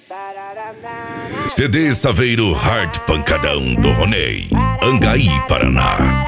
CD Saveiro Hard Pancadão do Ronei, Angaí, Paraná.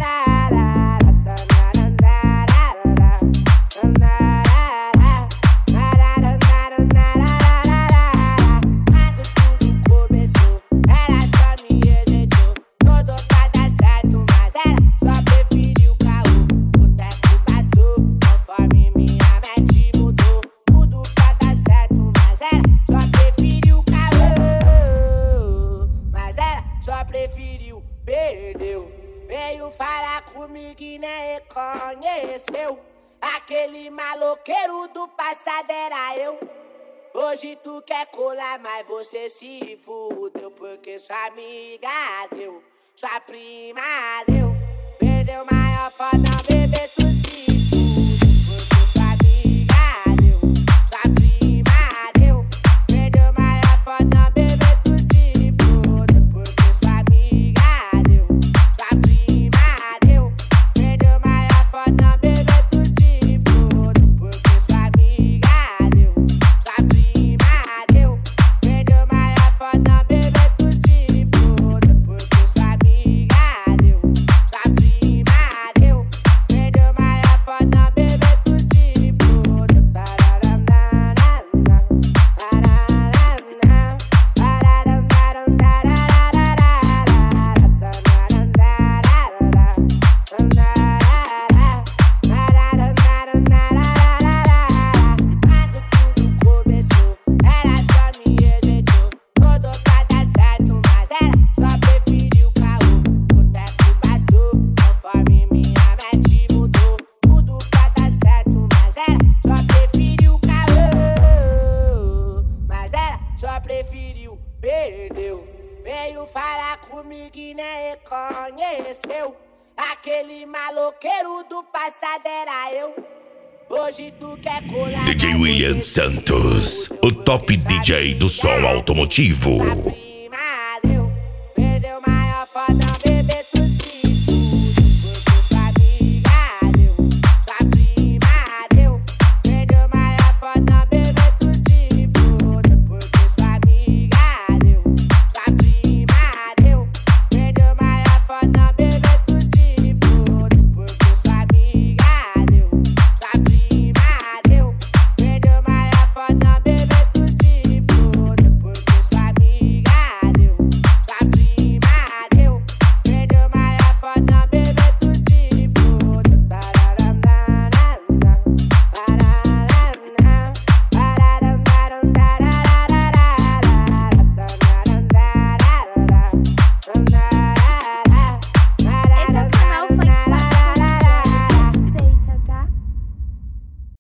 Preferiu, perdeu. Veio falar comigo e nem reconheceu. Aquele maloqueiro do passado era eu. Hoje tu quer colar, mas você se fudeu. Porque sua amiga deu, sua prima deu. Perdeu maior foda, bebê, tu se fudeu. Porque sua amiga deu, sua prima deu. Perdeu maior foda, bebê, tu se fudeu. Preferiu, perdeu. Veio falar comigo e nem reconheceu. Aquele maloqueiro do passado era eu. Hoje tu quer colar. DJ William Santos, o top DJ do som automotivo.